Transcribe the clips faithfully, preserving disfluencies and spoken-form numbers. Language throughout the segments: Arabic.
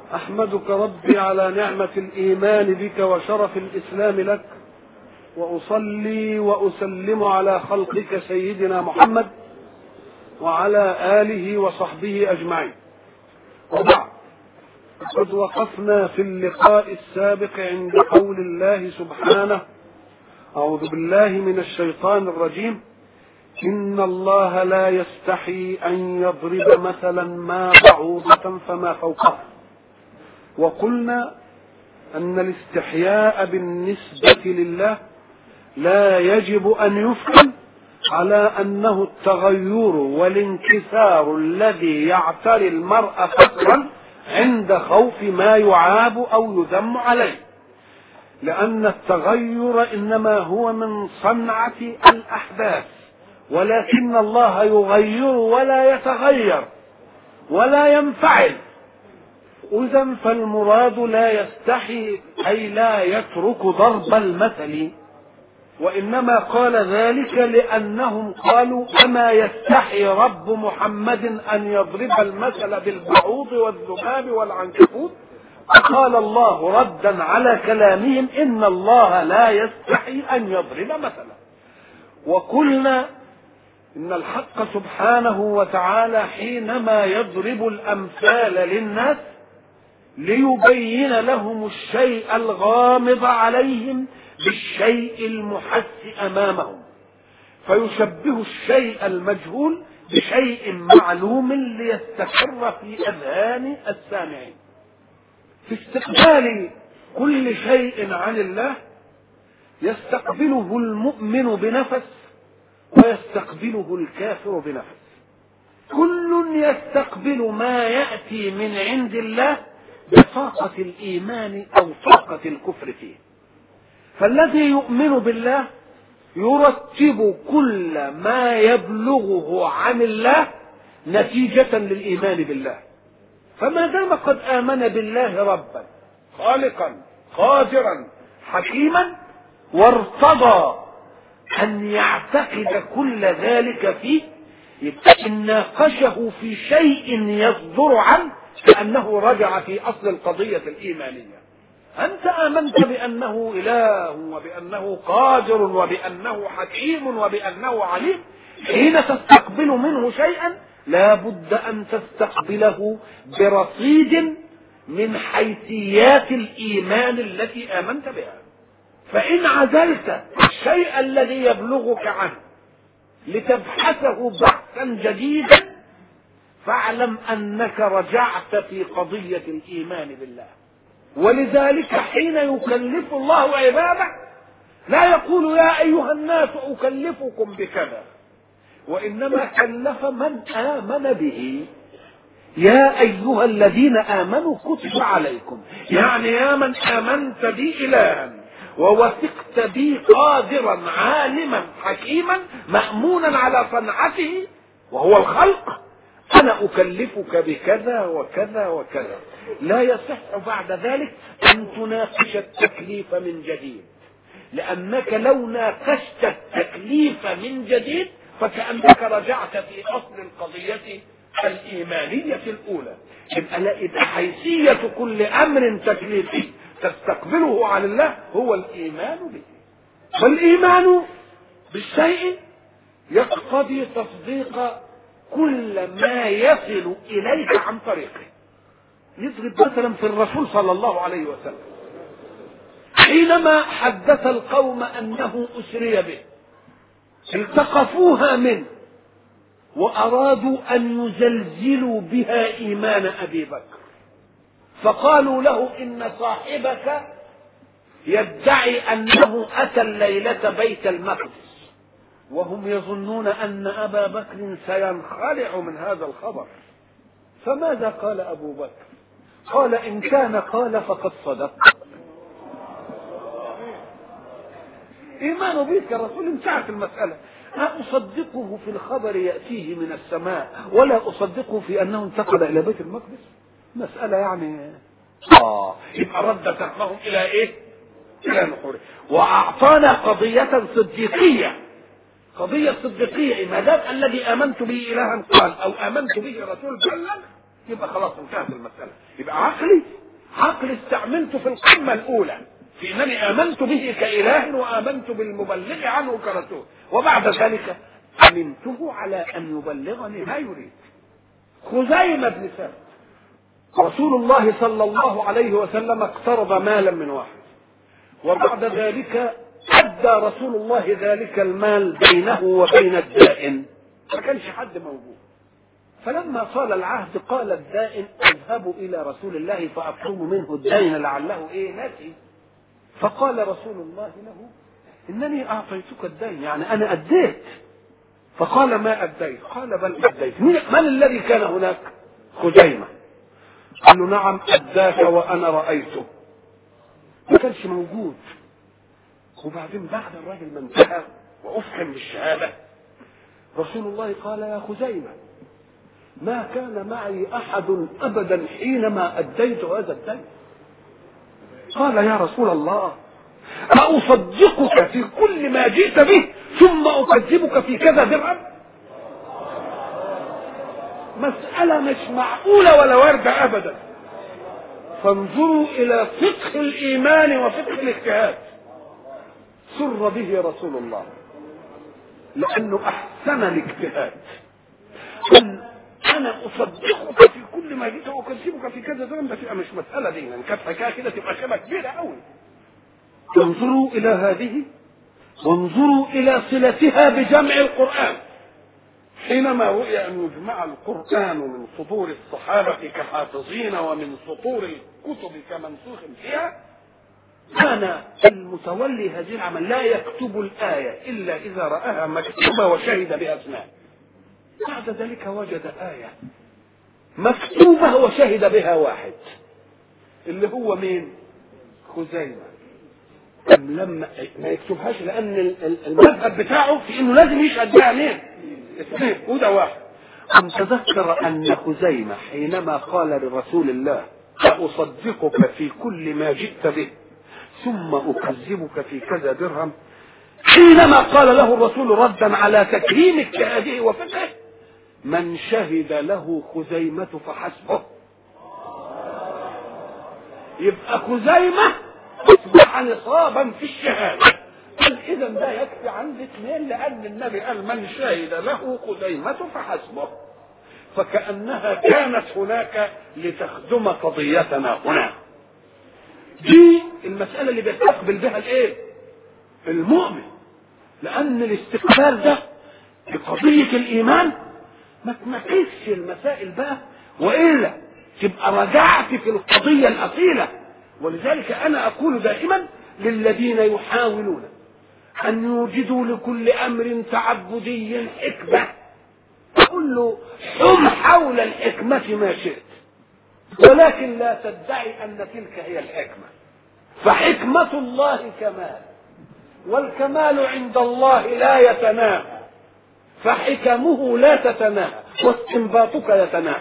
أحمدك ربي على نعمة الإيمان بك وشرف الإسلام لك، وأصلي وأسلم على خلقك سيدنا محمد وعلى آله وصحبه أجمعين. وبعد، قد وقفنا في اللقاء السابق عند قول الله سبحانه: أعوذ بالله من الشيطان الرجيم، إن الله لا يستحي أن يضرب مثلا ما بعوضة فما فوقها. وقلنا أن الاستحياء بالنسبة لله لا يجب أن يفهم على أنه التغير والانكسار الذي يعتري المرء فترا عند خوف ما يعاب أو يذم عليه، لأن التغير إنما هو من صنعة الأحداث، ولكن الله يغير ولا يتغير ولا ينفعل. إذن فالمراد لا يستحي أي لا يترك ضرب المثل، وإنما قال ذلك لأنهم قالوا: أما يستحي رب محمد أن يضرب المثل بالبعوض والذباب والعنكبوت؟ فقال الله ردا على كلامهم: إن الله لا يستحي أن يضرب مثلا. وقلنا إن الحق سبحانه وتعالى حينما يضرب الأمثال للناس ليبين لهم الشيء الغامض عليهم بالشيء المحس أمامهم، فيشبه الشيء المجهول بشيء معلوم ليستقر في أذهان السامعين. في استقبال كل شيء عن الله يستقبله المؤمن بنفس ويستقبله الكافر بنفس. كل يستقبل ما يأتي من عند الله بطاقة الإيمان أو طاقة الكفر فيه. فالذي يؤمن بالله يرتب كل ما يبلغه عن الله نتيجة للإيمان بالله. فما دام قد آمن بالله ربا خالقا قادرا حكيما وارتضى أن يعتقد كل ذلك فيه، يبقى إن ناقشه في شيء يصدر عنه كأنه رجع في أصل القضية الإيمانية. أنت آمنت بأنه إله وبأنه قادر وبأنه حكيم وبأنه عليم، حين تستقبل منه شيئا لا بد أن تستقبله برصيد من حيثيات الإيمان التي آمنت بها. فإن عزلت الشيء الذي يبلغك عنه لتبحثه بحثا جديدا فاعلم أنك رجعت في قضية الإيمان بالله. ولذلك حين يكلف الله عباده لا يقول: يا أيها الناس أكلفكم بكذا، وإنما كلف من آمن به. يا أيها الذين آمنوا كتب عليكم، يعني يا من آمنت بي إلها ووثقت بي قادرا عالما حكيما مأمونا على صنعته وهو الخلق، أنا أكلفك بكذا وكذا وكذا. لا يصح بعد ذلك أن تناقش التكليف من جديد، لأنك لو ناقشت التكليف من جديد فكأنك رجعت في أصل القضية الإيمانية الأولى. يبقى حيثية كل أمر تكليفي تستقبله عن الله هو الإيمان به. والإيمان بالشيء يقتضي تصديق كل ما يصل إليك عن طريقه. نضرب مثلا في الرسول صلى الله عليه وسلم حينما حدث القوم أنه أسري به، التقفوها منه وأرادوا أن يزلزلوا بها إيمان أبي بكر، فقالوا له: إن صاحبك يدعي أنه أتى الليلة بيت المقدس، وهم يظنون أن أبا بكر سينخلع من هذا الخبر. فماذا قال أبو بكر؟ قال: إن كان قال فقد صدق. إيمان بك الرسول انتهت المسألة. لا أصدقه في الخبر يأتيه من السماء ولا أصدقه في أنه انتقل إلى بيت المقدس. مسألة يعني آه يبقى رد فهمهم إلى إيه؟ إلى نحوره. وأعطانا قضية صديقية، قضية صديقية. ما دام الذي آمنت به إلها قال أو آمنت به رسول بلغ، يبقى خلاص انتهت المسألة. يبقى عقلي عقلي استعملته في القمة الأولى في أنني آمنت به كإله وآمنت بالمبلغ عنه كرسول، وبعد ذلك أمنته على أن يبلغني ما يريد. خزيمة بن ثابت رسول الله صلى الله عليه وسلم اقترض مالا من واحد، وبعد ذلك أدى رسول الله ذلك المال بينه وبين الدائن، ما كانش حد موجود. فلما طال العهد قال الدائن اذهبوا إلى رسول الله فأطلبوا منه الدين لعله إيه نسي. فقال رسول الله له إنني أعطيتك الدين، يعني أنا أديت. فقال ما أديت؟ قال بل أديت. من الذي كان هناك؟ خزيمة. قال له نعم أداك وأنا رأيته، ما كانش موجود. وبعدين بعد الرجل ما انتهى وأفحم بالشهادة رسول الله قال يا خزيمة ما كان معي أحد أبدا حينما أديت هذا الدين. قال يا رسول الله أصدقك في كل ما جئت به ثم أكذبك في كذا درهم؟ مسألة مش معقولة ولا واردة أبدا. فانظروا إلى فقه الإيمان وفقه الاجتهاد. سر به رسول الله لأنه أحسن الاجتهاد. قل أنا أصدقك في كل ما جئت وأكذبك في كذا درهم، ده تبقى مش مسألة دي، يعني كانت حكاية كده تبقى شبه كبيرة قوي. انظروا إلى هذه وانظروا إلى صلتها بجمع القرآن. حينما رؤي أن يجمع القرآن من صدور الصحابة كحافظين ومن سطور الكتب كمنسوخ فيها، كان المتولي هذه العمل لا يكتب الآية إلا إذا رآها مكتوبة وشهد بها اثنان. بعد ذلك وجد آية مكتوبة وشهد بها واحد، اللي هو مين؟ خزيمة. لما ما يكتبهاش لأن المذهب بتاعه في إنه لازم يشهد بها مين؟ اثنين، وده واحد. أم تذكر أن خزيمة حينما قال لرسول الله أصدقك في كل ما جئت به ثم أكذبك في كذا درهم، حينما قال له الرسول ردا على تكريم اجتهاده وفقهه من شهد له خزيمة فحسبه. يبقى خزيمة أصبح نصابا في الشهادة. قال إذا ده يكفي عندي اثنين، لأن النبي قال من شهد له خزيمة فحسبه. فكأنها كانت هناك لتخدم قضيتنا هنا. دي المسألة اللي بيستقبل بها الايه؟ المؤمن. لأن الاستقبال ده بقضية الإيمان ما تناقشش المسائل بقى، وإلا تبقى رجعت في القضية الأصيلة. ولذلك أنا أقول دائما للذين يحاولون أن يوجدوا لكل أمر تعبدي حكمة، أقول له حم حول الحكمة ما شئت، ولكن لا تدعي أن تلك هي الحكمة. فحكمة الله كمال، والكمال عند الله لا يتناهى، فحكمه لا تتناهى واستنباطك يتناهى.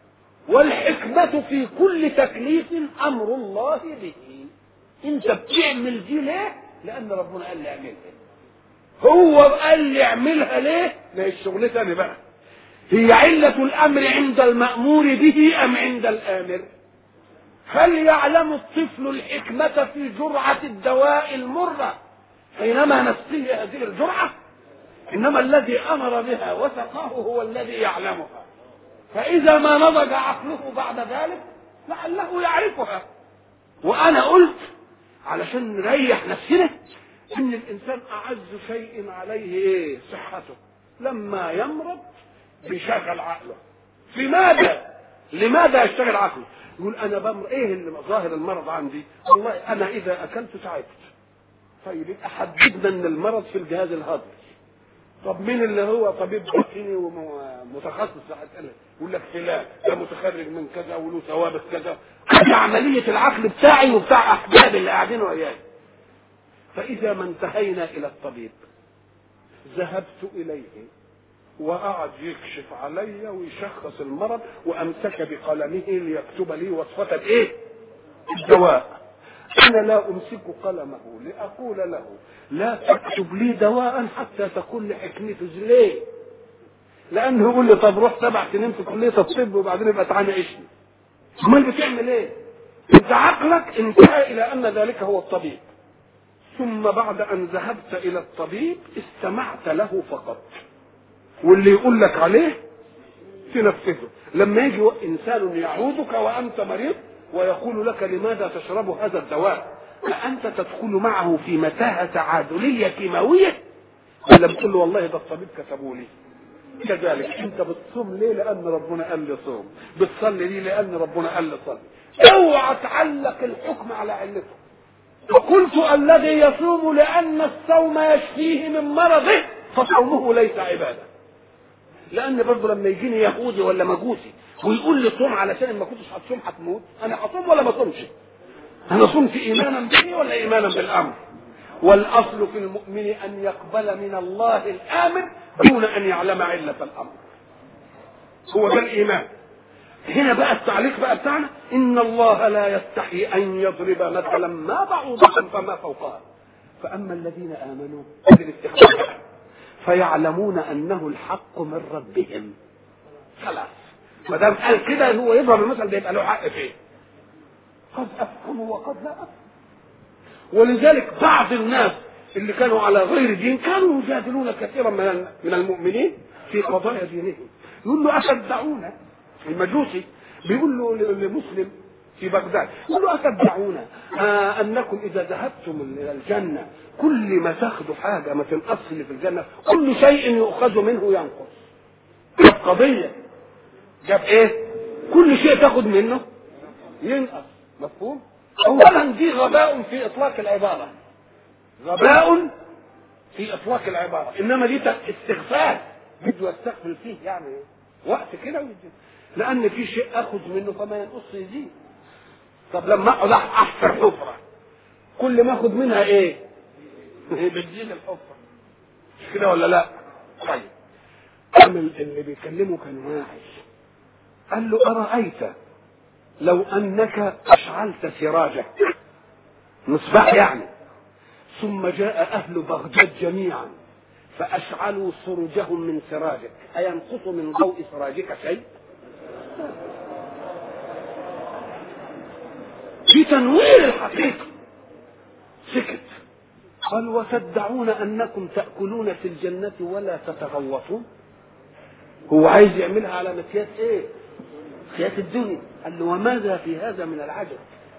والحكمة في كل تكليف أمر الله به. انت بتعمل دي ليه؟ لأن ربنا قال لي اعملها. هو قال لي اعملها ليه؟ ما هي الشغل تاني بقى. هي علة الأمر عند المأمور به أم عند الآمر؟ هل يعلم الطفل الحكمة في جرعة الدواء المرة حينما نسقيه هذه الجرعة؟ إنما الذي أمر بها وسقاه هو الذي يعلمها. فإذا ما نضج عقله بعد ذلك لعله يعرفها. وأنا قلت علشان نريح نفسنا إن الإنسان أعز شيء عليه إيه؟ صحته. لما يمرض بيشغل عقله. في ماذا؟ لماذا يشتغل عقله؟ يقول أنا بمر إيه اللي ظاهر المرض عندي؟ والله أنا إذا أكلت تعبت. طيب يبقى حددنا إن المرض في الجهاز الهضمي. طب مين اللي هو طبيب باطني ومتخصص؟ يقول لك فلان ده متخرج من كذا وله ثوابت كذا. هذه عملية العقل بتاعي وبتاع أحبابي اللي قاعدين وياي. فإذا ما انتهينا إلى الطبيب ذهبت إليه وقعد يكشف علي ويشخص المرض وأمسك بقلمه ليكتب لي وصفة إيه؟ الدواء. أنا لا أمسك قلمه لأقول له لا تكتب لي دواء حتى تقول لي حكمته ليه؟ لانه يقول لي طب روح سبع سنين في كليه الطب وبعدين يبقى تعالى عيشني. امال بتعمل ايه؟ انت عقلك انتهى الى ان ذلك هو الطبيب، ثم بعد ان ذهبت الى الطبيب استمعت له فقط، واللي يقول لك عليه تنفذه. لما يجي انسان يعودك وانت مريض ويقول لك لماذا تشرب هذا الدواء، فانت تدخل معه في متاهه تعادليه كيماويه ولا بتقول له والله ده الطبيب كتبه لي؟ كذلك انت بتصوم ليه؟ لان ربنا قال لي صوم. بتصلي ليه؟ لان ربنا قال لي صلي. اوعى تعلق الحكم على علته. وقلت الذي يصوم لان الصوم يشفيه من مرضه فصومه ليس عباده. لان برضه لما يجيني يهودي ولا مجوسي ويقول لي صوم علشان ما كنتش هتصوم هتموت، انا هصوم ولا ما صومش؟ انا صمت ايمانا به ولا ايمانا بالامر؟ والاصل في المؤمن ان يقبل من الله الامر دون ان يعلم عله الامر. هو ده الايمان. هنا بقى التعليق بقى بتاعنا ان الله لا يستحي ان يضرب مثلا ما بعوضة فما فوقها فاما الذين امنوا بالاستحقاق فيعلمون انه الحق من ربهم. خلاص ما دام قال كده هو يضرب المثل ده يبقى له حق فيه. قد افهموا وقد لا افهم. ولذلك بعض الناس اللي كانوا على غير دين كانوا يجادلون كثيرا من من المؤمنين في قضايا دينهم. يقول له أتدعون، المجوسي بيقول له لمسلم في بغداد، يقول له أتدعون آه أنكم إذا ذهبتم إلى الجنة كل ما تاخذوا حاجة ما تنقص اللي في الجنة، كل شيء يؤخذ منه ينقص. جاب قضية، جاب إيه؟ كل شيء تاخذ منه ينقص. مفهوم؟ اولا دي غباء في اطلاق العباره، غباء في اطلاق العباره، انما دي استغفال بده يستغفل فيه يعني وقت كده، لان في شيء اخذ منه فما ينقص يزيد. طب لما اقعد احفر حفره كل ما اخذ منها ايه؟ بتزيد الحفره، مش كده ولا لا؟ طيب اللي بيكلمه كان واعي، قال له ارايت لو انك اشعلت سراجك مصباح يعني، ثم جاء اهل بغداد جميعا فاشعلوا سرجهم من سراجك، اينقص من ضوء سراجك شيء؟ في تنوير الحقيقه. سكت. قال وتدعون انكم تاكلون في الجنه ولا تتغوطون. هو عايز يعملها على مقياس ايه؟ مقياس الدنيا. قال له وماذا في هذا من العجب؟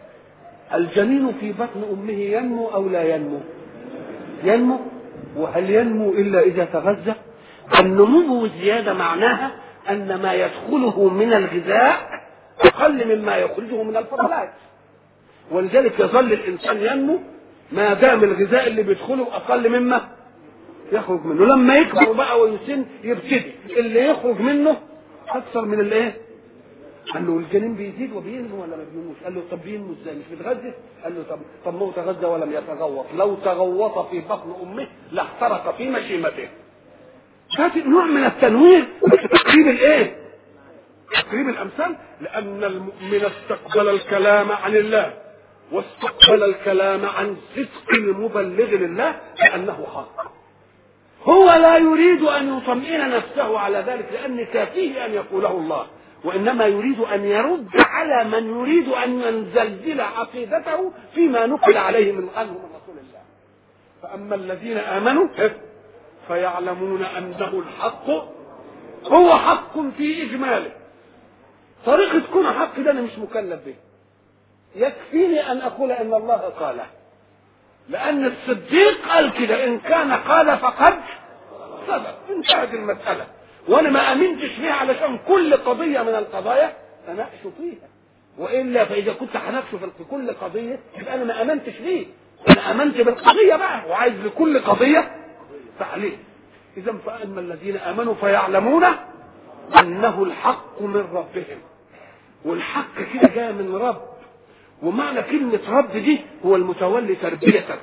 الجنين في بطن امه ينمو او لا ينمو؟ ينمو. وهل ينمو الا اذا تغذى؟ النمو والزياده معناها ان ما يدخله من الغذاء اقل مما يخرجه من الفضلات، ولذلك يظل الانسان ينمو ما دام الغذاء اللي بيدخله اقل مما يخرج منه. لما يكبر بقى ويسن يبتدي اللي يخرج منه اكثر من اللي ايه. قال له الجنين بيزيد وبينمو ولا ما بينموش؟ قال له طب بينمو ازاي؟ مش بيتغذى؟ قال له طب طب ما هو تغذى ولم يتغوط، لو تغوط في بطن امه لاحترق في مشيمته. هذا نوع من التنوير تقريب الايه؟ تقريب الامثال. لان المؤمن استقبل الكلام عن الله واستقبل الكلام عن صدق المبلغ لله لانه حق. هو لا يريد ان يطمئن نفسه على ذلك لان كافيه ان يقوله الله، وانما يريد ان يرد على من يريد ان ينزلزل عقيدته فيما نقل عليه من عنه من رسول الله. فاما الذين امنوا فيعلمون انه الحق، هو حق في اجماله. طريقه كون حق ده انا مش مكلف به، يكفيني ان اقول ان الله قاله، لان الصديق قال كده ان كان قال فقد صدق، انتهت المساله. وانا ما امنتش فيها علشان كل قضيه من القضايا اناقش فيها، والا فاذا كنت هناقش في كل قضيه يبقى انا ما امنتش فيه. انا امنت بالقضيه بقى وعايز لكل قضيه تعليق. اذا فاما الذين امنوا فيعلمون انه الحق من ربهم. والحق كده جاء من رب، ومعنى كلمه رب دي هو المتولي تربيتك،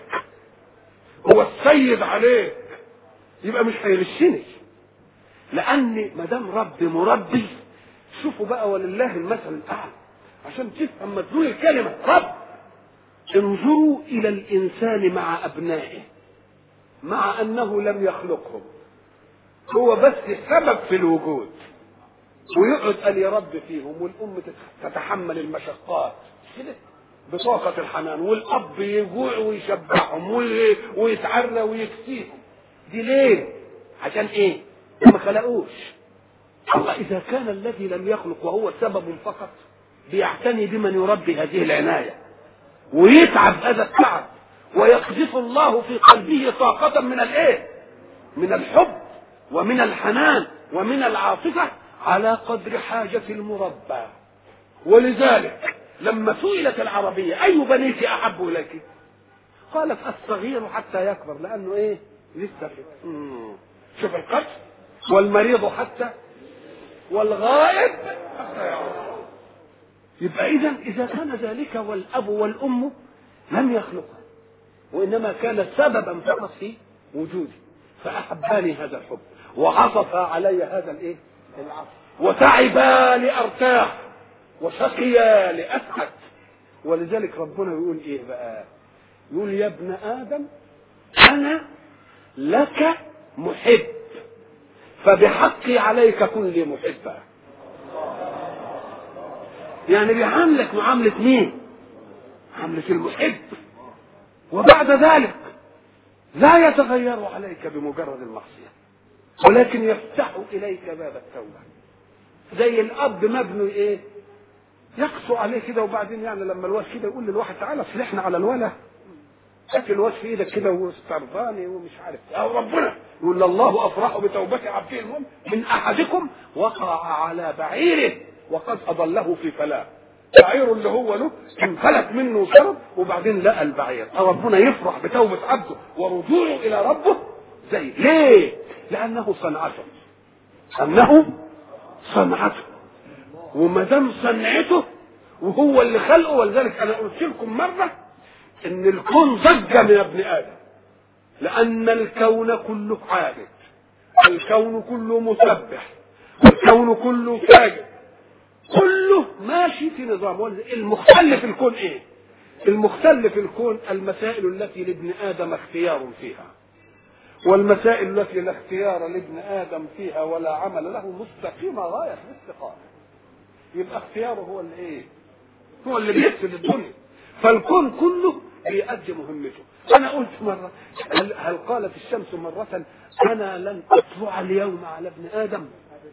هو السيد عليك، يبقى مش هيغشني. لان ما دام رب مربي، شوفوا بقى ولله المثل الاعلى عشان تفهم مدلول الكلمه رب. انظروا الى الانسان مع ابنائه، مع انه لم يخلقهم، هو بس سبب في الوجود، ويقعد قال يا رب فيهم، والام تتحمل المشقات كده بطاقة الحنان، والاب يجوع ويشبعهم ويتعرى ويكسيهم. دي ليه؟ عشان ايه؟ ما خلقوش. الله اذا كان الذي لم يخلق وهو سبب فقط بيعتني بمن يربي هذه العناية ويتعب هذا التعب، ويقذف الله في قلبه طاقة من الايه؟ من الحب ومن الحنان ومن العاطفة على قدر حاجة المربى. ولذلك لما سئلت العربية أي بنيك أحب إليك؟ قالت الصغير حتى يكبر، لأنه إيه؟ لسه في شوف القتل، والمريض حتى، والغائب حتى يعود. يبقى إذن إذا كان ذلك والأب والأم لم يخلقها، وإنما كان سببا فقط في وجودي، فأحباني هذا الحب وعطف علي هذا الإيه؟ العطف، وتعبا لأرتاح وشقيا لأسعد. ولذلك ربنا يقول إيه بقى؟ يقول يا ابن آدم أنا لك محب فبحقي عليك كن لي محبا. يعني بيعاملك معاملة مين؟ معاملة المحب. وبعد ذلك لا يتغير عليك بمجرد المعصية، ولكن يفتح إليك باب التوبة. زي الأب مبني إيه؟ يقسو عليه كده، وبعدين يعني لما الواد كده يقول للواحد تعالى اصلحنا على الولا، هات الواد في ايدك كده واسترضاني ومش عارف، او ربنا يقول الله افرح بتوبة عبده المؤمن من احدكم وقع على بعيره وقد اضله في فلاة. بعيره اللي هو له انفلت منه شرب، وبعدين لقى البعير. ربنا يفرح بتوبة عبده ورجوعه الى ربه. زي ليه؟ لانه صنعته، انه صنعته، وما دام صنعته وهو اللي خلقه. ولذلك انا قلت لكم مره ان الكون ضج من ابن ادم، لان الكون كله عابد، الكون كله مسبح، الكون كله ساجد، كله ماشي في نظام. المختل في الكون ايه؟ المختل في الكون المسائل التي لابن ادم اختيار فيها، والمسائل التي لا اختيار لابن ادم فيها ولا عمل له مستقيمه غايه الاستقامه. يبقى اختياره هو اللي ايه؟ هو اللي بيفسد الدنيا. فالكون كله بيؤدي مهمته. انا قلت مره هل, هل قالت الشمس مره انا لن اطلع اليوم على ابن ادم؟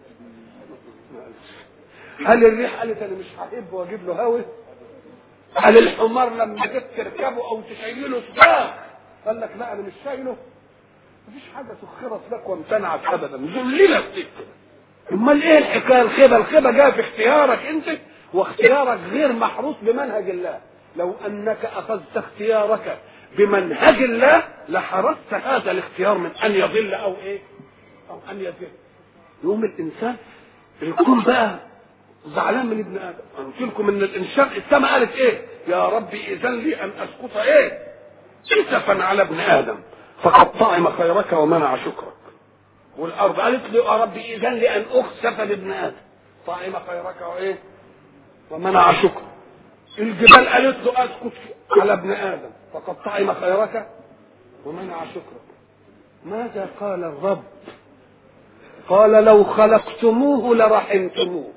هل الريح قالت انا مش هحب واجيب له هوا؟ هل الحمار لما جيت تركبه او تشيله له سباق قال لك لا انا مش شايله؟ مفيش حاجه سخرت لك وامتنعت ابدا، ذللت فيك. امال ايه الحكايه؟ الخيبه الخيبه جايه في اختيارك انت، واختيارك غير محروس بمنهج الله. لو انك اخذت اختيارك بمنهج الله لحرصت هذا الاختيار من ان يضل او ايه او ان يضل. يوم الانسان الكون بقى زعلان من ابن ادم. انا قلت لكم ان الانشاء السماء قالت ايه؟ يا ربي اذن لي ان اسقط ايه؟ كسفا على ابن ادم فقد طعم خيرك ومنع شكرك. والارض قالت لي يا ربي اذن لي ان اخسف لابن ادم طعم خيرك وايه؟ ومنع شكرك. الجبال قالت له اسكت على ابن ادم فقد طعم خيرك ومنع شكرك. ماذا قال الرب؟ قال لو خلقتموه لرحمتموه.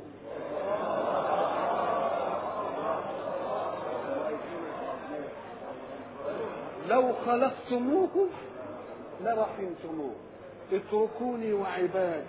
لو خلقتموه لرحمتموه اتركوني وعبادي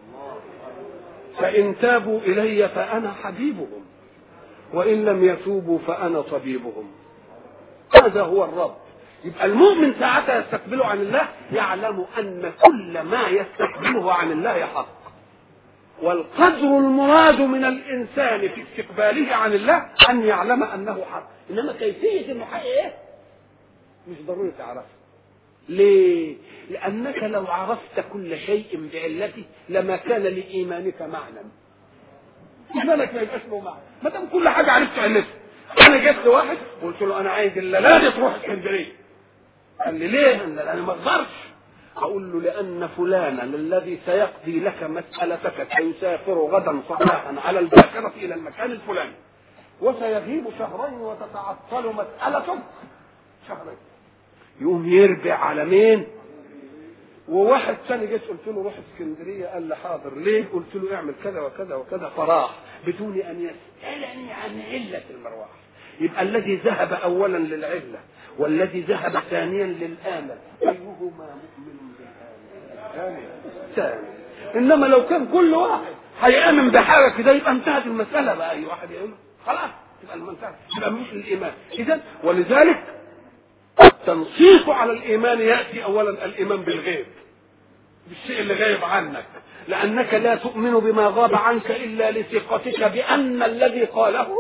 فإن تابوا إلي فأنا حبيبهم وإن لم يتوبوا فأنا طبيبهم. هذا هو الرب. يبقى المؤمن ساعتها يستقبله عن الله يعلم أن كل ما يستقبله عن الله حق، والقدر المراد من الإنسان في استقباله عن الله أن يعلم أنه حق، إنما كيفية إنه حق إيه؟ مش ضروري تعرفه. ليه؟ لأنك لو عرفت كل شيء بعلته لما كان لإيمانك معنى. إيمانك ما يبقاش له معنى ما دام كل حاجة عرفت علتها. أنا جيت لواحد قلت له أنا عايز الليلة دي تروح اسكندرية. قال لي ليه؟ أنا ما أقدرش. أقول له لأن فلانا الذي سيقضي لك مسألتك سيسافر غدا صباحا على الباكرة إلى المكان الفلاني وسيغيب شهرين وتتعطل مسألتك شهرين. يقوم يرجع على مين؟ وواحد ثاني جيت قلت له روح اسكندريه، قال لي حاضر. ليه؟ قلت له اعمل كذا وكذا وكذا، فراح بدون ان يسالني عن عله المروح. يبقى الذي ذهب اولا للعله والذي ذهب ثانيا للامل، ايهما مؤمن بالامل؟ الثاني. انما لو كان كل واحد هيامن بحاجه كده يبقى انتهت المساله بقى. اي واحد يقول خلاص يبقى المنتهى، يبقى مش الايمان. اذا ولذلك التنصيص على الايمان ياتي اولا الايمان بالغيب، بالشيء اللي غايب عنك، لانك لا تؤمن بما غاب عنك الا لثقتك بان الذي قاله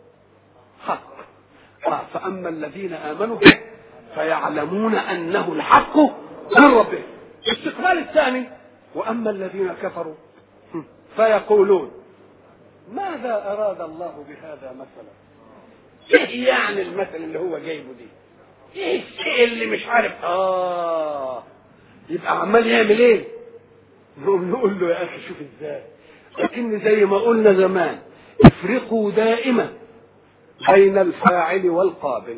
حق. فاما الذين امنوا به فيعلمون انه الحق من ربهم. الاستقبال الثاني، واما الذين كفروا فيقولون ماذا اراد الله بهذا مثلا؟ ايه يعني المثل اللي هو جايبه دي؟ ايه الشيء اللي مش عارف؟ اه يبقى عمال يعمل ايه؟ نقوم نقول له يا اخي شوف ازاي، لكن زي ما قلنا زمان افرقوا دائما بين الفاعل والقابل.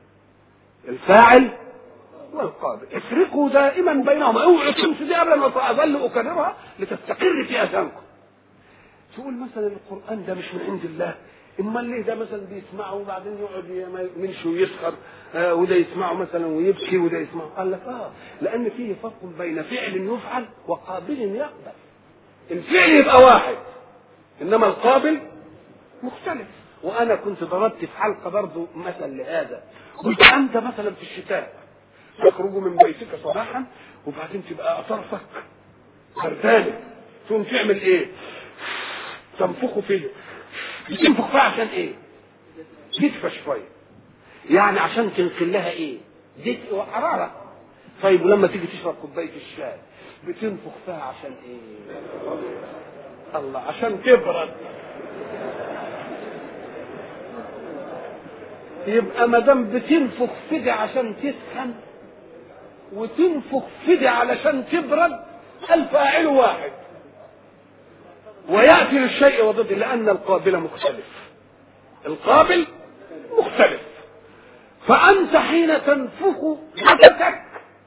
الفاعل والقابل افرقوا دائما بينهما. اوعوا تنسوا دي ابدا، واظل اكررها لتستقر في اذهانكم. تقول مثلا القران ده مش من عند الله، امال ليه ده مثلا بيسمعه وبعدين يقعد يمشي ويسخر، آه وده يسمعه مثلا ويبكي وده يسمعه؟ قال لك اه لان فيه فرق بين فعل يفعل وقابل يقبل. الفعل يبقى واحد انما القابل مختلف. وانا كنت ضربت في حلقه برضه مثل لهذا، قلت انت مثلا في الشتاء تخرج من بيتك صباحا وبعدين تبقى اطرفك بردانه، تقوم تعمل ايه؟ تنفخه فيه. بتنفخ فيها عشان ايه؟ تدفى شويه، يعني عشان تنقل لها ايه؟ دفء وحراره. طيب ولما تيجي تشرب كوبايه الشاي بتنفخ فيها عشان ايه؟ الله، عشان تبرد. يبقى ما دام بتنفخ فدي عشان تسخن وتنفخ فدي علشان تبرد، الفاعل واحد وياتي للشيء وضده، لان القابل مختلف. القابل مختلف. فانت حين تنفخ نفسك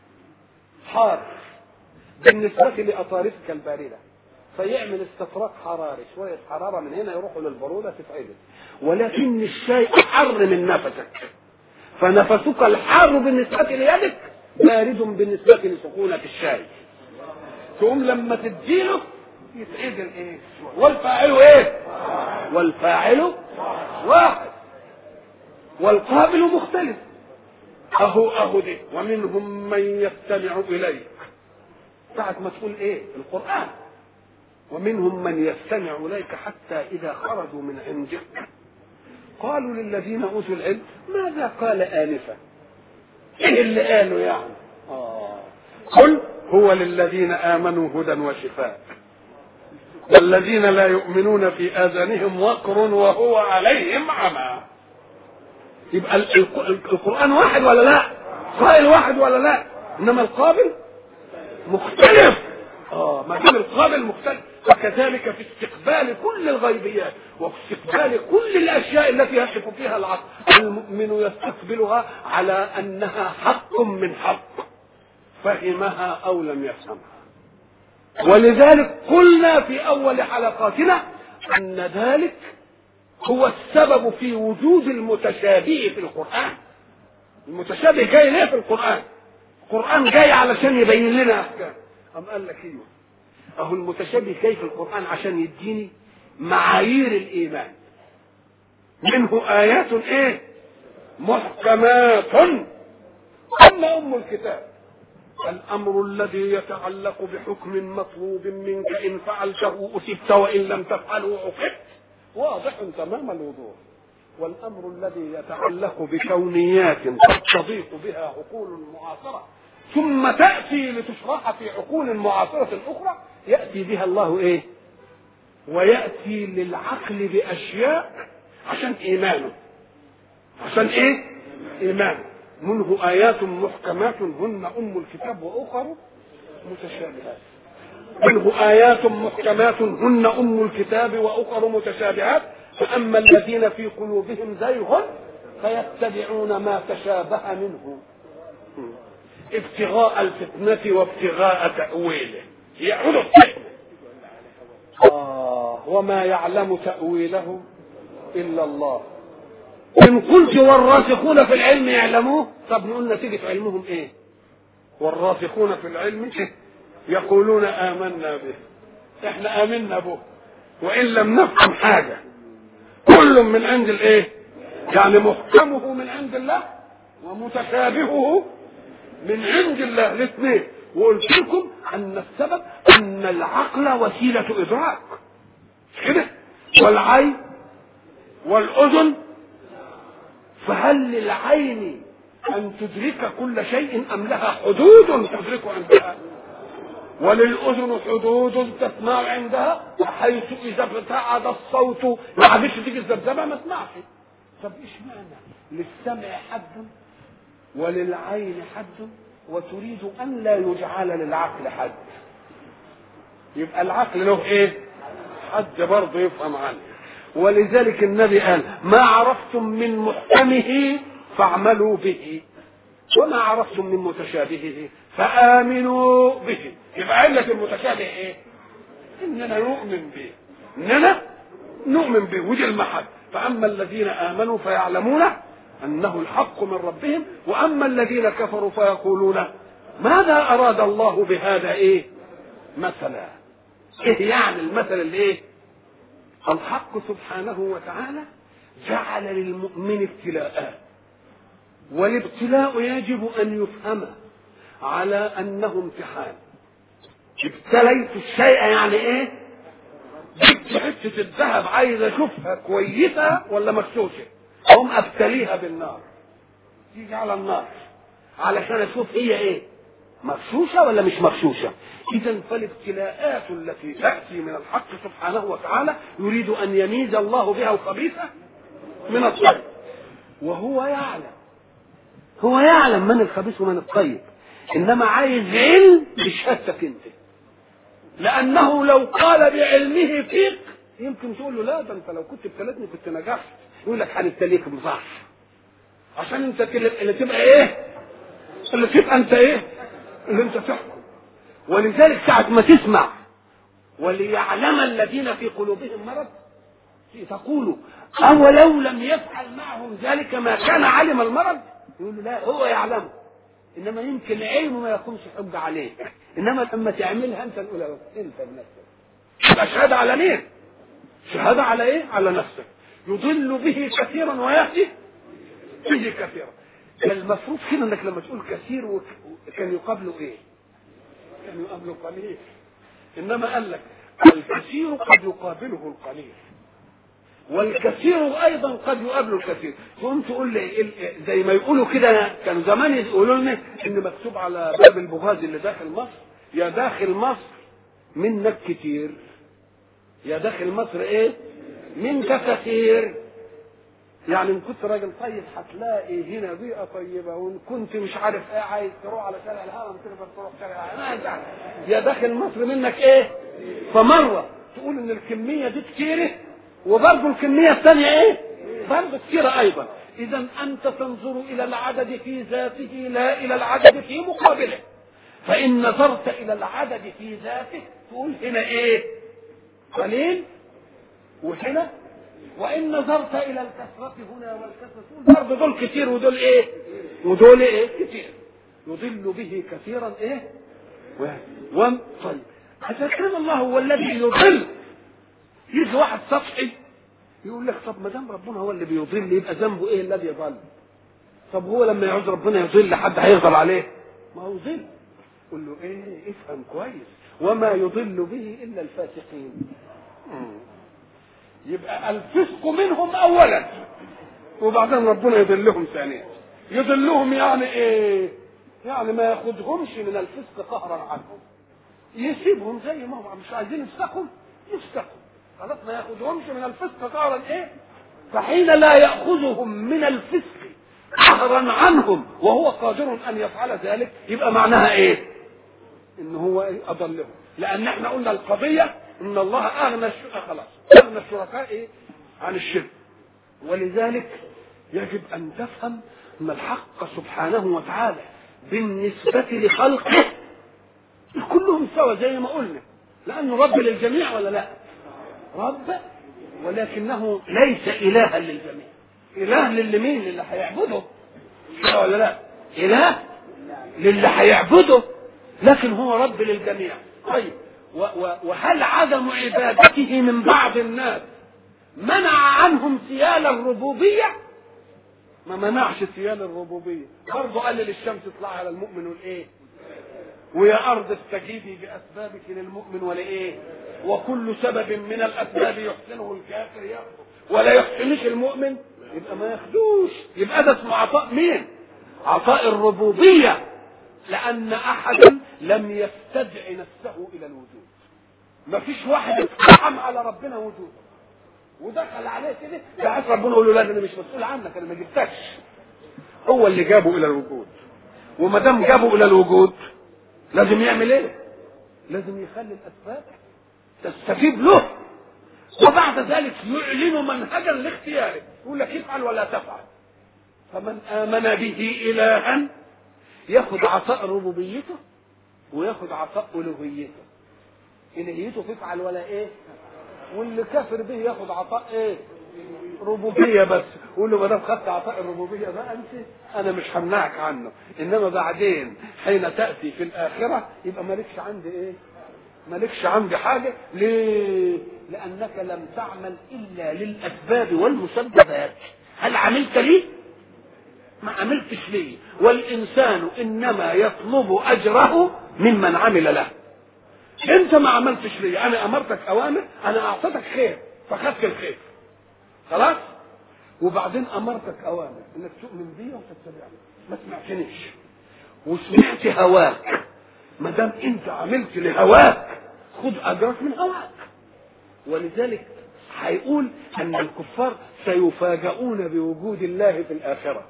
حار بالنسبه لاطارفك البارده، فيعمل استفراغ حراري، شويه حراره من هنا يروحوا للبروده تتعدل. ولكن الشاي احر من نفسك، فنفسك الحار بالنسبه ليدك بارد بالنسبه لسخونه الشاي. تقوم لما تديله يتعدل ايه؟ والفاعل ايه؟ والفاعل واحد والقابل مختلف. اهو اهو دي. ومنهم من يستمع اليك، ساعة ما تقول ايه؟ القرآن. ومنهم من يستمع اليك حتى اذا خرجوا من عندك قالوا للذين اوتوا العلم ماذا قال آنفا؟ ايه اللي قالوا يعني؟ آه. قل هو للذين امنوا هدى وشفاء والذين لا يؤمنون في اذانهم وقر وهو عليهم عمى. يبقى القرآن واحد ولا لا؟ قائل واحد ولا لا؟ انما القابل مختلف. اه ما دام القابل مختلف، فكذلك في استقبال كل الغيبيات وفي استقبال كل الاشياء التي يصف فيها العقل، المؤمن يستقبلها على انها حق من حق، فهمها او لم يفهمها. ولذلك قلنا في اول حلقاتنا ان ذلك هو السبب في وجود المتشابه في القرآن. المتشابه جاي ليه في القرآن؟ القرآن جاي علشان يبين لنا احكام. أم قال لك ايوه، اهو المتشابه جاي في القرآن عشان يديني معايير الايمان. منه ايات ايه؟ محكمات اما ام الكتاب الامر الذي يتعلق بحكم مطلوب منك ان فعلته اثبت وان لم تفعله عوقبت، واضح تمام الوضوح. والامر الذي يتعلق بكونيات قد تضيق بها عقول معاصره ثم تاتي لتشرح في عقول معاصره اخرى، ياتي بها الله ايه؟ وياتي للعقل باشياء عشان ايمانه. عشان ايه؟ ايمانه. منه ايات محكمات هن ام الكتاب واخر متشابهات. منه آيات محكمات هن أم الكتاب وأخر متشابهات، فأما الذين في قلوبهم زيغ فيتبعون ما تشابه منه ابتغاء الفتنة وابتغاء تأويله، يعود الفتنة. آه وما يعلم تأويله إلا الله. إن قلت والراسخون في العلم يعلموه، طب نقول نتيجة علمهم إيه؟ والراسخون في العلم يقولون آمنا به، إحنا آمنا به وإن لم نفهم حاجة، كل من عند الإيه؟ يعني محكمه من عند الله ومتشابهه من عند الله الاثنين. وقلت لكم أن السبب أن العقل وسيلة إدراك كده، والعين والأذن، فهل للعين أن تدرك كل شيء أم لها حدود تدرك عندها؟ وللأذن حدود تسمع عندها، حيث إذا ابتعد الصوت ما عادش تيجي الذبذبة ما تسمعش. طب إيش معنى للسمع حد وللعين حد وتريد أن لا يجعل للعقل حد؟ يبقى العقل له إيه؟ حد برضه يفهم عنه. ولذلك النبي قال ما عرفتم من محكمه فاعملوا به وما عرفتم من متشابهه فآمنوا به. يبقى علة المتشابه ايه؟ اننا نؤمن به، اننا نؤمن به، ودي المحل. فاما الذين امنوا فيعلمون انه الحق من ربهم، واما الذين كفروا فيقولون ماذا اراد الله بهذا ايه مثلا. ايه يعني المثل اللي ايه؟ الحق سبحانه وتعالى جعل للمؤمن ابتلاءات، والابتلاء يجب ان يفهم على انه امتحان. ابتليت الشيء يعني ايه؟ جبت حته الذهب عايز اشوفها كويسه ولا مغشوشه، اقوم ابتليها بالنار، تيجي على النار علشان اشوف هي ايه، مغشوشه ولا مش مغشوشه. اذا فالابتلاءات التي تاتي من الحق سبحانه وتعالى يريد ان يميز الله بها الخبيث من الطيب، وهو يعلم، هو يعلم من الخبيث ومن الطيب، انما عايز علم بشهادتك انت، لانه لو قال بعلمه فيك يمكن تقول له لا ده انت لو كنت ابتلتني كنت نجحت، يقول لك هنبتليك بصح عشان انت اللي تبقى ايه، اللي تبقى انت ايه، اللي انت تحكم. ولذلك ساعة ما تسمع وليعلم الذين في قلوبهم مرض تقولوا أولو لم يفعل معهم ذلك ما كان علم المرض، يقول لا هو يعلمه، إنما يمكن علمه ما يكونش حجة عليك، إنما لما تعملها أنت نقول أنت بنفسك. يبقى شهادة على مين؟ شهادة على إيه؟ على نفسك. يضل به كثيرا ويهدي به كثيرا. المفروض كده انك لما تقول كثير وك... كان يقابله ايه؟ كان يقابله قليل. انما قال لك الكثير قد يقابله القليل، والكثير ايضا قد يقابله الكثير. تقوم تقول لي زي ما يقولوا كده، كان زمان يقولوا لنا ان مكتوب على باب البغاز اللي داخل مصر يا داخل مصر منك كتير، يا داخل مصر ايه؟ منك كثير. يعني ان كنت راجل طيب هتلاقي هنا بيئه طيبه، وان كنت مش عارف ايه عايز تروح على شارع الهرم تقدر تروح شارع الهرم، يا داخل مصر منك ايه؟ فمره تقول ان الكميه دي كتيره وبرضه الكميه الثانيه ايه؟ برضه كتيره ايضا. اذا انت تنظر الى العدد في ذاته لا الى العدد في مقابله. فان نظرت الى العدد في ذاته تقول هنا ايه؟ قليل وهنا، وإن نظرت إلى الكثرة هنا والكثرة برضه دول كتير ودول إيه؟ ودول إيه؟ كتير. يضل به كثيرا إيه؟ وم طيب إذا كان الله هو الذي يضل، يجي واحد سطحي يقول لك طب ما دام ربنا هو اللي بيضل يبقى ذنبه إيه الذي يضل؟ طب هو لما يعوز ربنا يضل حد هيغضب عليه؟ ما هو ضل. قل له إيه؟ افهم كويس، وما يضل به إلا الفاسقين. يبقى الفسق منهم اولا وبعدين ربنا يضلهم ثانيا. يضلهم يعني ايه؟ يعني ما ياخدهمش من الفسق قهرا عنهم، يسيبهم زي ما هم مش عايزين يفسقوا يفسقوا خلاص، ما ياخدهمش من الفسق قهرا ايه. فحين لا ياخذهم من الفسق قهرا عنهم وهو قادر ان يفعل ذلك يبقى معناها ايه؟ ان هو إيه؟ اضلهم. لان احنا قلنا القضيه ان الله اغنى الشركاء، خلاص اغنى الشركاء ايه؟ عن الشرك. ولذلك يجب ان تفهم ان الحق سبحانه وتعالى بالنسبة لخلقه كلهم سوا زي ما قلنا، لأنه رب للجميع ولا لا؟ رب، ولكنه ليس إلها للجميع. إله للمين؟ للي هيعبده ولا لا؟ إله للي هيعبده، لكن هو رب للجميع. طيب وهل عدم عبادته من بعض الناس منع عنهم سيال الربوبية؟ ما منعش سيال الربوبية، برضه قال للشمس اطلعي على المؤمن والايه، ويا ارض استجيبي باسبابك للمؤمن ولايه، وكل سبب من الاسباب يحسنه الكافر ياخذه ولا يحسنش المؤمن يبقى ما ياخدوش. يبقى ده اسمه عطاء مين؟ عطاء الربوبية، لان احدا لم يستدع نفسه الى الوجود. ما فيش واحد اتحم على ربنا وجود ودخل عليه كده دعاء ربنا يقول له لا انا مش مسؤول عنك، انا ما جبتكش، هو اللي جابه الى الوجود. وما دام جابه الى الوجود لازم يعمل ايه؟ لازم يخلي الاسباب تستجيب له، وبعد ذلك يعلن منهجا لاختياره، يقول لك افعل ولا تفعل. فمن امن به الها ياخذ عطاء ربوبيته وياخذ عطاء الوهيته. الهيته تفعل ولا ايه؟ واللي كافر به ياخذ عطاء ايه؟ ربوبيه بس. قول له ما دام خدت عطاء الربوبيه بقى انت انا مش همنعك عنه، انما بعدين حين تاتي في الاخره يبقى مالكش عندي ايه؟ مالكش عندي حاجه. ليه؟ لانك لم تعمل الا للاسباب والمسببات. هل عملت ليه؟ ما عملتش ليه. والانسان انما يطلب اجره ممن عمل له. انت ما عملتش ليه، انا امرتك اوامر، انا اعطيتك خير فخدت الخير خلاص، وبعدين امرتك اوامر انك تؤمن بي وتتبعني، ما سمعتنيش وسمعت هواك. ما دام انت عملت لهواك خد اجرك من هواك. ولذلك هيقول ان الكفار سيفاجؤون بوجود الله في الاخره.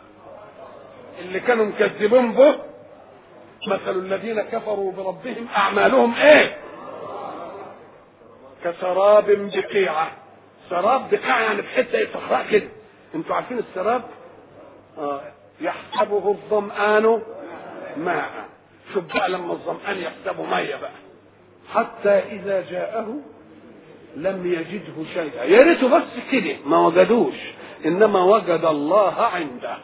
اللي كانوا مكذبين به مثل الذين كفروا بربهم اعمالهم ايه؟ كسراب بقيعه. سراب بقيعه يعني بحته صحراء كده. انتوا عارفين السراب؟ آه يحسبه الظمآن ماء. شوف بقى لما الظمآن يحسبه ميه بقى، حتى اذا جاءه لم يجده شيئا. يا ريته بس كده ما وجدوش، انما وجد الله عنده.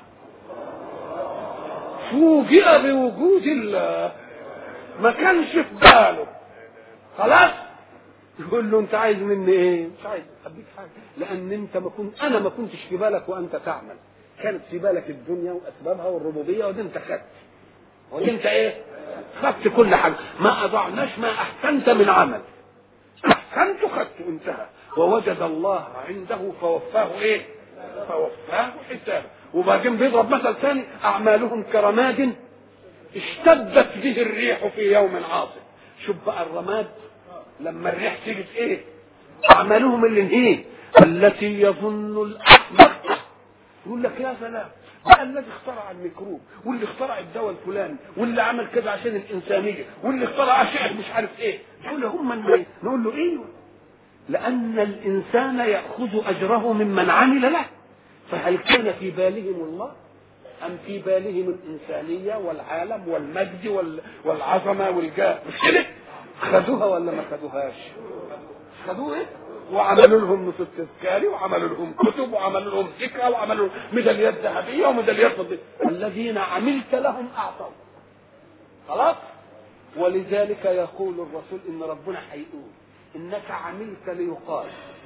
فوجئ بوجود الله، ما كانش في باله. خلاص يقول له انت عايز مني ايه؟ مش عايز اديك حاجه، لان انت ما كنت انا ما كنتش في بالك وانت تعمل، كانت في بالك الدنيا واسبابها والربوبيه، ودي انت خدت، ودي انت ايه؟ خدت كل حاجه. ما اضعناش ما احسنت من عمل، احسنت خدت انتهى. ووجد الله عنده فوفاه ايه؟ فوفاه حسابه. وبعدين بيضرب مثل ثاني، اعمالهم كرماد اشتدت به الريح في يوم عاصف. شوف بقى الرماد لما الريح تيجي ايه؟ اعمالهم اللي هي التي يظن الاحمق يقول لك يا سلام، بقى الذي اخترع الميكروب واللي اخترع الدواء الفلاني واللي عمل كده عشان الانسانيه واللي اخترع اشياء مش عارف ايه، يقول له هم اللي نقول له ايوه، لان الانسان ياخذ اجره ممن عمل له. فهل كان في بالهم الله ام في بالهم الانسانيه والعالم والمجد والعظمه والجاه؟ مش كده؟ خدوها ولا ما خدوهاش؟ خدوه ايه؟ وعملوا لهم نصوص تذكاري وعملوا لهم كتب وعملوا لهم ذكرى وعملوا ميداليات ذهبيه وميداليات فضيه. الذين عملت لهم اعطوا. خلاص؟ ولذلك يقول الرسول ان ربنا هيقول انك عملت ليقال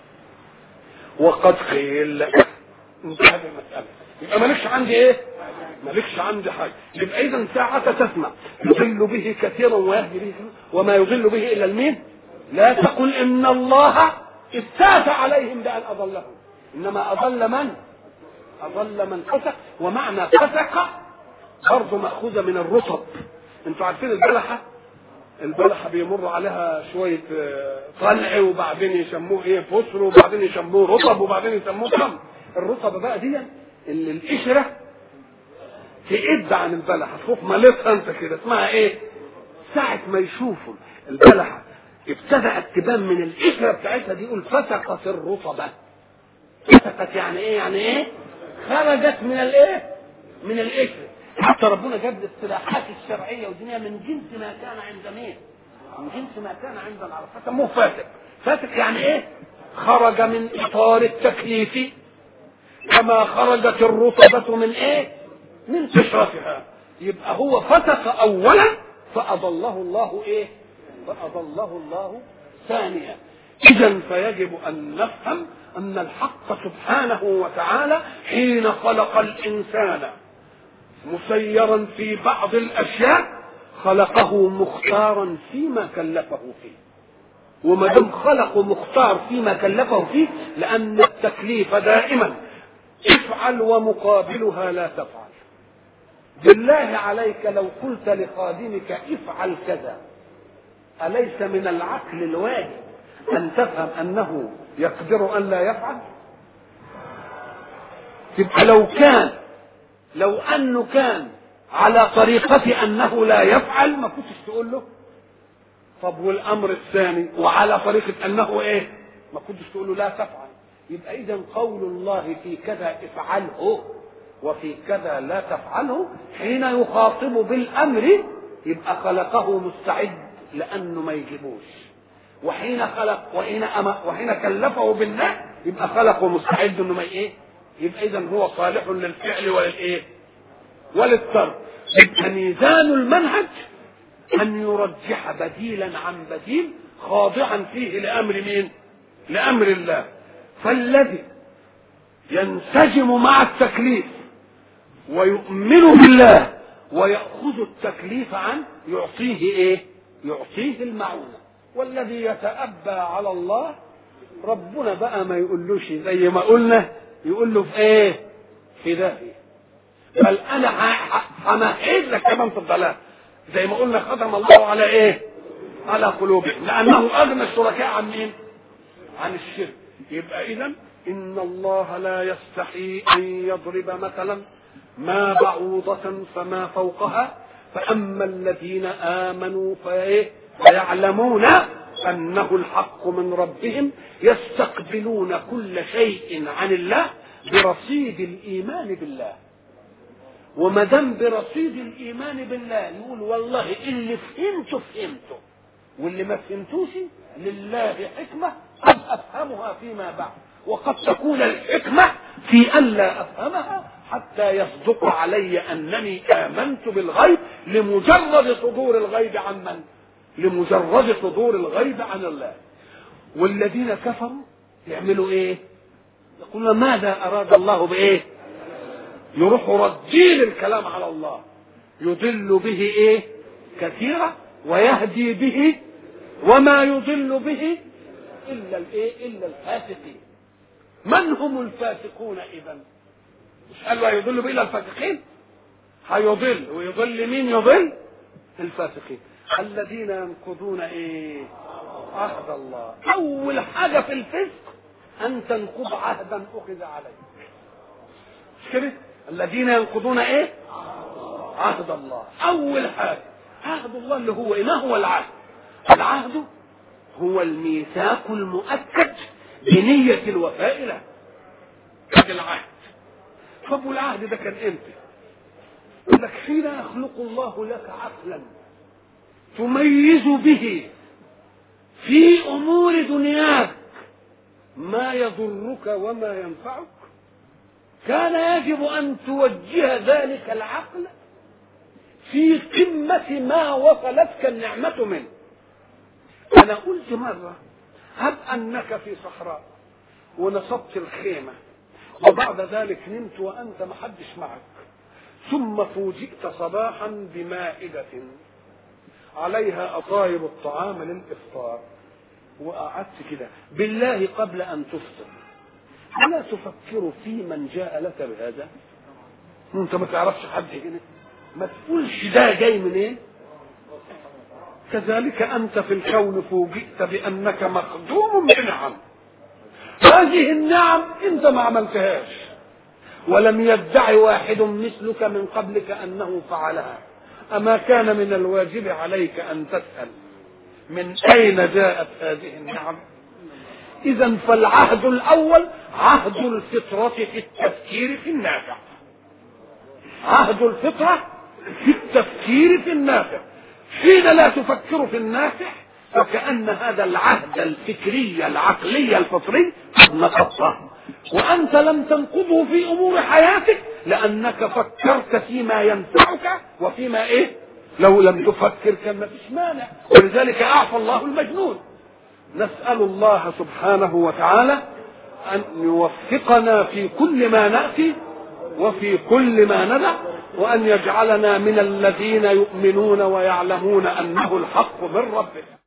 وقد قيل لك. انتهت المساله. يبقى مالكش عندي ايه؟ مالكش عندي حاجه. يبقى اذا ساعه تسمع يضل به كثيرا ويهدي به وما يضل به الا المين؟ لا تقل ان الله استاذ عليهم بان اضلهم، انما اضل من؟ اضل من فسق. ومعنى فسق برضه ماخوذه من الرطب. انتوا عارفين البلحه؟ البلحه بيمر عليها شويه طلع وبعدين يسموه ايه؟ فسر، وبعدين يسموه رطب، وبعدين يسموه طم. الرطب بقى دي اللي القشره تقد عن البلحه، تشوف مالتها انت كده اسمها ايه؟ ساعه ما يشوفوا البلحه ابتدأت تبان من القشره بتاعتها دي يقول فسقت الرطبه. فسقت يعني ايه؟ يعني ايه؟ خرجت من الايه؟ من القشره. حتى ربنا جاب الاصطلاحات الشرعيه والدنيا من جنس ما كان عند مين؟ من جنس ما كان عند العرب، فسموه فاسق. فاسق يعني ايه؟ خرج من اطار التكليف كما خرجت الرطبه من ايه؟ من قشرتها. يبقى هو فسق اولا فاضله الله ايه؟ فاضله الله ثانيا. اذا فيجب ان نفهم ان الحق سبحانه وتعالى حين خلق الانسان مسيرا في بعض الاشياء خلقه مختارا فيما كلفه فيه. وما دام خلقه مختار فيما كلفه فيه، لان التكليف دائما افعل ومقابلها لا تفعل. بالله عليك لو قلت لخادمك افعل كذا، اليس من العقل الواجب ان تفهم انه يقدر ان لا يفعل؟ تبقى لو كان لو انه كان على طريقة انه لا يفعل ما كنتش تقول له. طب والامر الثاني وعلى طريقة انه ايه؟ ما كنتش تقول له لا تفعل. يبقى اذا قول الله في كذا افعله وفي كذا لا تفعله حين يخاطب بالامر يبقى خلقه مستعد لانه ما يجيبوش، وحين خلق وحين أما وحين كلفه بالنهي يبقى خلقه مستعد انه ما ايه؟ يبقى اذا هو صالح للفعل وللايه؟ وللترك. يبقى ميزان المنهج ان يرجح بديلا عن بديل خاضعا فيه لامر مين؟ لامر الله. فالذي ينسجم مع التكليف ويؤمن بالله ويأخذ التكليف عنه يعطيه ايه؟ يعطيه المعونة. والذي يتأبى على الله ربنا بقى ما يقولوش زي ما قلنا، يقول له في ايه؟ في داهية. بل انا همهد لك كمان في الضلال زي ما قلنا ختم الله على ايه؟ على قلوبهم، لانه اغنى الشركاء عن مين؟ عن الشرك. يبقى اذا ان الله لا يستحي ان يضرب مثلا ما بعوضة فما فوقها فاما الذين امنوا فايه؟ فيعلمون انه الحق من ربهم يستقبلون كل شيء عن الله برصيد الايمان بالله. وما دام برصيد الايمان بالله يقول والله اللي فهمته فهمته واللي ما فهمتوش لله حكمه قد افهمها فيما بعد، وقد تكون الحكمه في ان لا افهمها حتى يصدق علي انني امنت بالغيب لمجرد صدور الغيب عن من؟ لمجرد صدور الغيب عن الله. والذين كفروا يعملوا ايه؟ يقولون ماذا اراد الله بايه؟ يروحوا ردين الكلام على الله. يضل به ايه؟ كثيرا ويهدي به وما يضل به الا الايه؟ الا الفاسقين. من هم الفاسقون اذا؟ مش قالوا هيضل به الا الفاسقين؟ هيضل ويضل مين؟ يضل الفاسقين الذين ينقضون ايه؟ عهد الله. اول حاجه في الفسق ان تنقض عهدا اخذ عليك. مش كده؟ الذين ينقضون ايه؟ عهد الله. اول حاجه عهد الله اللي هو ايه؟ ما هو العهد؟ العهد هو الميثاق المؤكد بنية الوفاء له. هذا العهد. طب والعهد ده كان امتى؟ يقول لك حين يخلق الله لك عقلا تميز به في امور دنياك ما يضرك وما ينفعك، كان يجب ان توجه ذلك العقل في قمة ما وصلتك النعمة منه. انا قلت مرة هب انك في صحراء ونصبت الخيمة وبعد ذلك نمت وانت محدش معك، ثم فوجئت صباحا بمائدة عليها أطايب الطعام للإفطار وقعدت كده، بالله قبل أن تفطر ألا تفكر في من جاء لك بهذا؟ أنت ما تعرفش حد هنا، ما تقولش ده جاي منين. كذلك أنت في الكون فوجئت بأنك مخدوم بنعم، هذه النعم أنت ما عملتهاش ولم يدعي واحد مثلك من قبلك أنه فعلها. أما كان من الواجب عليك أن تسأل من أين جاءت هذه النعم؟ إذن فالعهد الأول عهد الفطرة في التفكير في النافع، عهد الفطرة في التفكير في النافع. حين لا تفكر في النافع فكأن هذا العهد الفكري العقلي الفطري قد نقضته، وأنت لم تنقضه في أمور حياتك لأنك فكرت فيما ينفعك وفيما إيه. لو لم تفكر كان ما فيش مانع، ولذلك أعفى الله المجنون. نسأل الله سبحانه وتعالى أن يوفقنا في كل ما نأتي وفي كل ما ندع، وأن يجعلنا من الذين يؤمنون ويعلمون أنه الحق من ربنا.